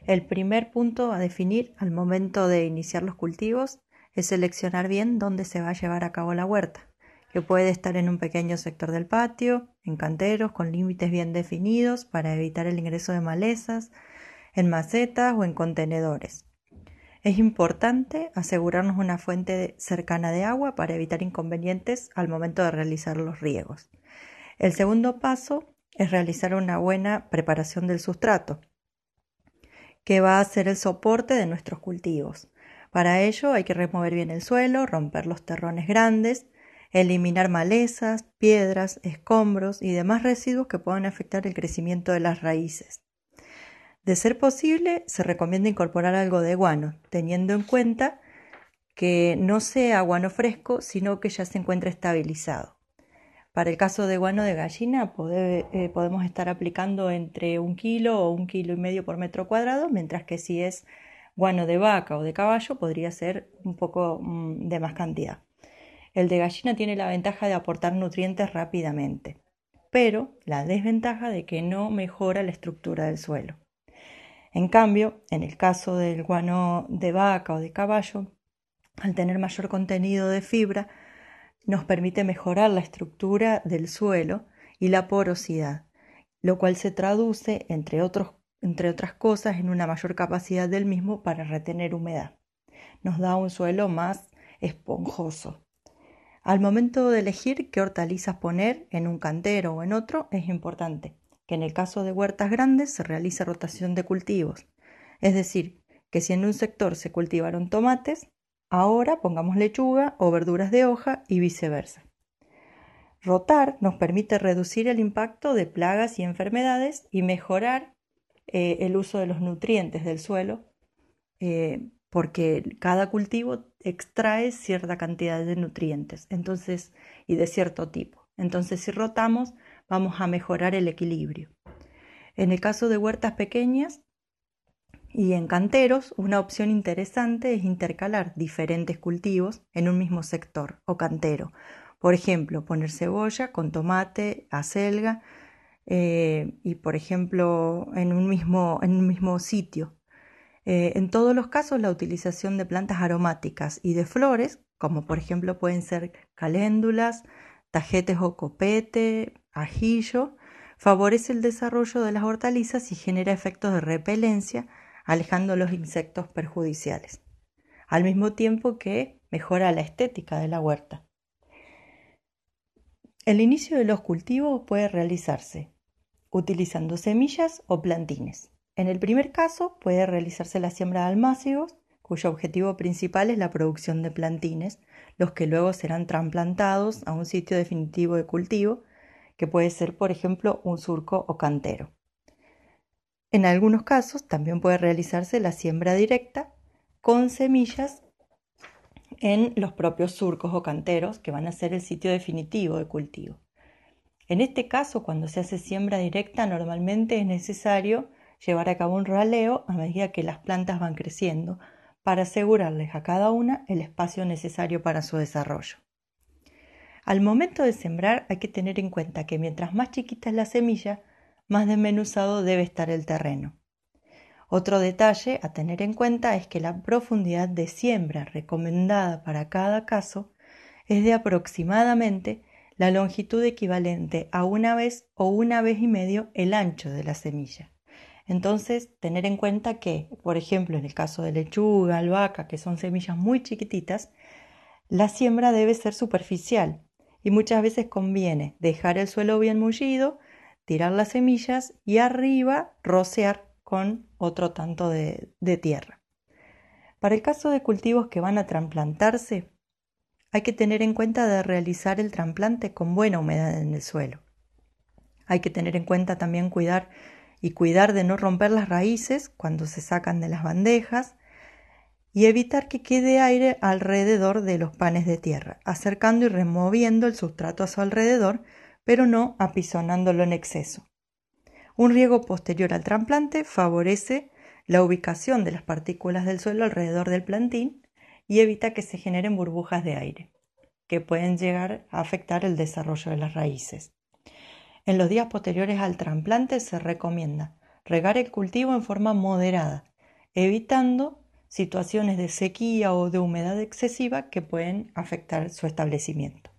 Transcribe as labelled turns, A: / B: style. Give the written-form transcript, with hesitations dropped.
A: El primer punto a definir al momento de iniciar los cultivos es seleccionar bien dónde se va a llevar a cabo la huerta, que puede estar en un pequeño sector del patio, en canteros con límites bien definidos para evitar el ingreso de malezas, en macetas o en contenedores. Es importante asegurarnos una fuente cercana de agua para evitar inconvenientes al momento de realizar los riegos. El segundo paso es realizar una buena preparación del sustrato, que va a ser el soporte de nuestros cultivos. Para ello hay que remover bien el suelo, romper los terrones grandes, eliminar malezas, piedras, escombros y demás residuos que puedan afectar el crecimiento de las raíces. De ser posible, se recomienda incorporar algo de guano, teniendo en cuenta que no sea guano fresco, sino que ya se encuentre estabilizado. Para el caso de guano de gallina podemos estar aplicando entre 1 kilo o 1,5 kilos por metro cuadrado, mientras que si es guano de vaca o de caballo podría ser un poco de más cantidad. El de gallina tiene la ventaja de aportar nutrientes rápidamente, pero la desventaja de que no mejora la estructura del suelo. En cambio, en el caso del guano de vaca o de caballo, al tener mayor contenido de fibra, nos permite mejorar la estructura del suelo y la porosidad, lo cual se traduce, entre otras cosas, en una mayor capacidad del mismo para retener humedad. Nos da un suelo más esponjoso. Al momento de elegir qué hortalizas poner en un cantero o en otro, es importante que en el caso de huertas grandes se realice rotación de cultivos. Es decir, que si en un sector se cultivaron tomates, ahora pongamos lechuga o verduras de hoja y viceversa. Rotar nos permite reducir el impacto de plagas y enfermedades y mejorar el uso de los nutrientes del suelo, porque cada cultivo extrae cierta cantidad de nutrientes y de cierto tipo. Entonces, si rotamos, vamos a mejorar el equilibrio. En el caso de huertas pequeñas y en canteros, una opción interesante es intercalar diferentes cultivos en un mismo sector o cantero. Por ejemplo, poner cebolla con tomate, acelga y, por ejemplo, en un mismo sitio. En todos los casos, la utilización de plantas aromáticas y de flores, como por ejemplo pueden ser caléndulas, tajetes o copete, ajillo, favorece el desarrollo de las hortalizas y genera efectos de repelencia, alejando los insectos perjudiciales, al mismo tiempo que mejora la estética de la huerta. El inicio de los cultivos puede realizarse utilizando semillas o plantines. En el primer caso puede realizarse la siembra de almácigos, cuyo objetivo principal es la producción de plantines, los que luego serán trasplantados a un sitio definitivo de cultivo, que puede ser, por ejemplo, un surco o cantero. En algunos casos también puede realizarse la siembra directa con semillas en los propios surcos o canteros, que van a ser el sitio definitivo de cultivo. En este caso, cuando se hace siembra directa, normalmente es necesario llevar a cabo un raleo a medida que las plantas van creciendo para asegurarles a cada una el espacio necesario para su desarrollo. Al momento de sembrar hay que tener en cuenta que mientras más chiquita es la semilla, más desmenuzado debe estar el terreno. Otro detalle a tener en cuenta es que la profundidad de siembra recomendada para cada caso es de aproximadamente la longitud equivalente a 1 vez o 1,5 veces el ancho de la semilla. Entonces, tener en cuenta que, por ejemplo, en el caso de lechuga, albahaca, que son semillas muy chiquititas, la siembra debe ser superficial y muchas veces conviene dejar el suelo bien mullido, tirar las semillas y arriba rociar con otro tanto de tierra. Para el caso de cultivos que van a trasplantarse, hay que tener en cuenta de realizar el trasplante con buena humedad en el suelo. Hay que tener en cuenta también cuidar de no romper las raíces cuando se sacan de las bandejas y evitar que quede aire alrededor de los panes de tierra, acercando y removiendo el sustrato a su alrededor, pero no apisonándolo en exceso. Un riego posterior al trasplante favorece la ubicación de las partículas del suelo alrededor del plantín y evita que se generen burbujas de aire, que pueden llegar a afectar el desarrollo de las raíces. En los días posteriores al trasplante se recomienda regar el cultivo en forma moderada evitando situaciones de sequía o de humedad excesiva que pueden afectar su establecimiento.